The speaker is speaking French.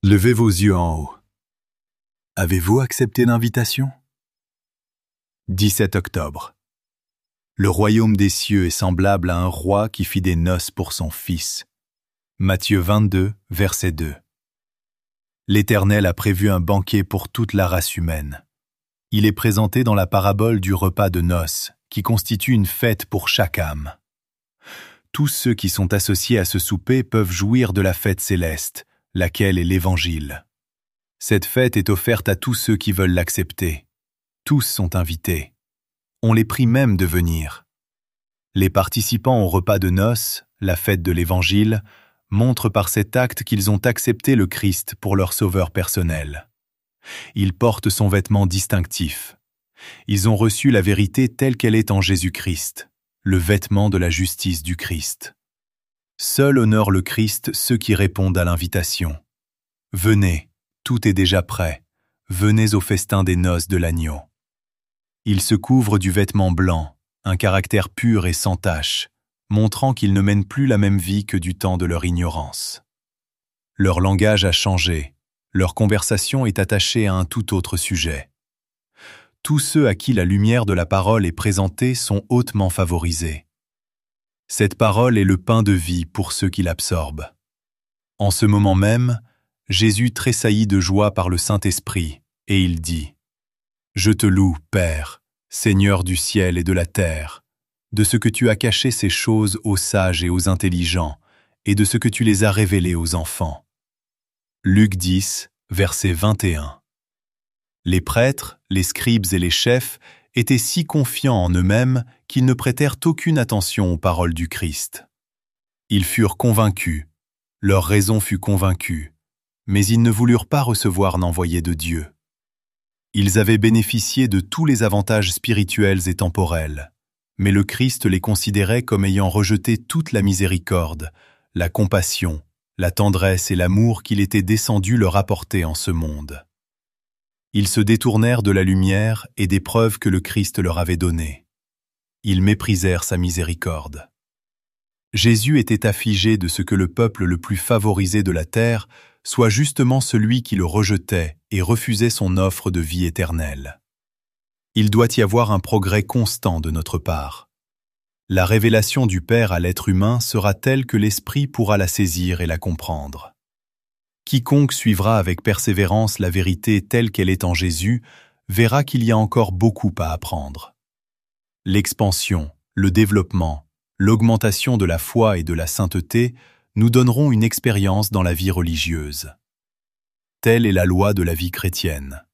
Levez vos yeux en haut. Avez-vous accepté l'invitation? 17 octobre. Le royaume des cieux est semblable à un roi qui fit des noces pour son fils. Matthieu 22, verset 2. L'Éternel a prévu un banquet pour toute la race humaine. Il est présenté dans la parabole du repas de noces, qui constitue une fête pour chaque âme. Tous ceux qui sont associés à ce souper peuvent jouir de la fête céleste, laquelle est l'Évangile. Cette fête est offerte à tous ceux qui veulent l'accepter. Tous sont invités. On les prie même de venir. Les participants au repas de noces, la fête de l'Évangile, montrent par cet acte qu'ils ont accepté le Christ pour leur sauveur personnel. Ils portent son vêtement distinctif. Ils ont reçu la vérité telle qu'elle est en Jésus-Christ, le vêtement de la justice du Christ. Seul honore le Christ ceux qui répondent à l'invitation. Venez, tout est déjà prêt. Venez au festin des noces de l'agneau. Ils se couvrent du vêtement blanc, un caractère pur et sans tache, montrant qu'ils ne mènent plus la même vie que du temps de leur ignorance. Leur langage a changé, leur conversation est attachée à un tout autre sujet. Tous ceux à qui la lumière de la parole est présentée sont hautement favorisés. Cette parole est le pain de vie pour ceux qui l'absorbent. En ce moment même, Jésus tressaillit de joie par le Saint-Esprit, et il dit : « Je te loue, Père, Seigneur du ciel et de la terre, de ce que tu as caché ces choses aux sages et aux intelligents, et de ce que tu les as révélées aux enfants. » Luc 10, verset 21. Les prêtres, les scribes et les chefs étaient si confiants en eux-mêmes qu'ils ne prêtèrent aucune attention aux paroles du Christ. Ils furent convaincus, leur raison fut convaincue, mais ils ne voulurent pas recevoir l'envoyé de Dieu. Ils avaient bénéficié de tous les avantages spirituels et temporels, mais le Christ les considérait comme ayant rejeté toute la miséricorde, la compassion, la tendresse et l'amour qu'il était descendu leur apporter en ce monde. Ils se détournèrent de la lumière et des preuves que le Christ leur avait données. Ils méprisèrent sa miséricorde. Jésus était affligé de ce que le peuple le plus favorisé de la terre soit justement celui qui le rejetait et refusait son offre de vie éternelle. Il doit y avoir un progrès constant de notre part. La révélation du Père à l'être humain sera telle que l'Esprit pourra la saisir et la comprendre. Quiconque suivra avec persévérance la vérité telle qu'elle est en Jésus verra qu'il y a encore beaucoup à apprendre. L'expansion, le développement, l'augmentation de la foi et de la sainteté nous donneront une expérience dans la vie religieuse. Telle est la loi de la vie chrétienne.